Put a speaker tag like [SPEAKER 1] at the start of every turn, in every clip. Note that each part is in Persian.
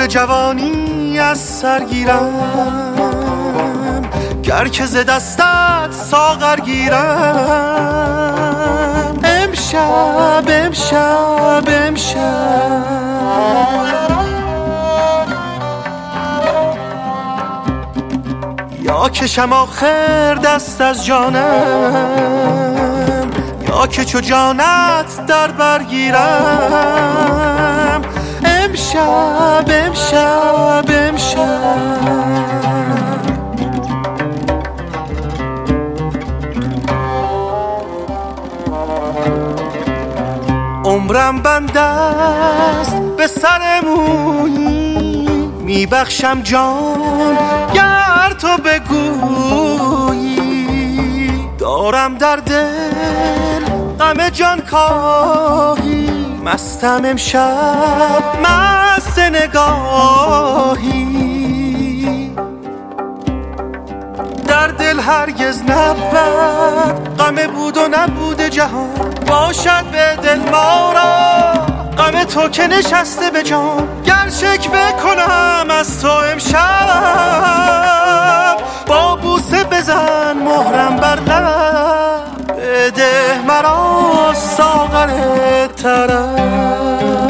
[SPEAKER 1] دور جوانی از سر گیرم، گر که ز دستت ساغر گیرم. امشب امشب امشب یا کشم آخر دست از جانم، یا که چو جانت در برگیرم. امشب امشب امشب عمرم بند است به سر مویی، میبخشم جان گر تو بگویی. دارم در دل غم جان کاهی، مستم امشب مست نگاهی. در دل هرگز نبود غم بود و نبود جهان، باشد به دل ما را غم تو که نشسته به جان. گر شکوه کنم از تو امشب، با بوسه بزن مهرم بر لب. بده مرا ساغر طرب.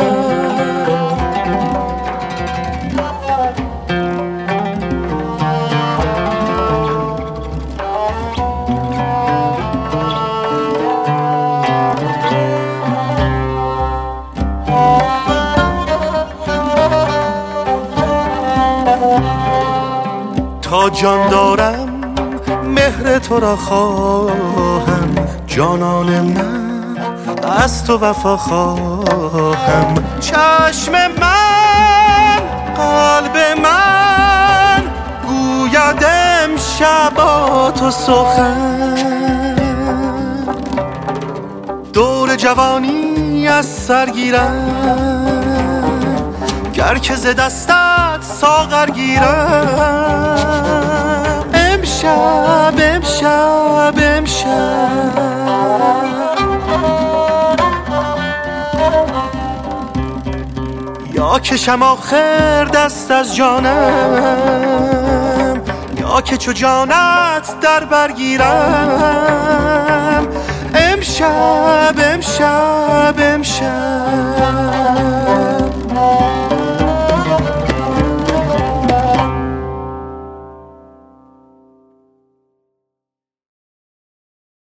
[SPEAKER 1] تا جان دارم مهر تو را خواهم، جانان من از تو وفا خواهم. چشم من قلب من گوید امشب با تو سخن. دور جوانی از سر گیرم، گر که ز دستت ساغر گیرم. امشب امشب امشب یا کشم آخر دست از جانم، یا که چو جانت در برگیرم. امشب امشب امشب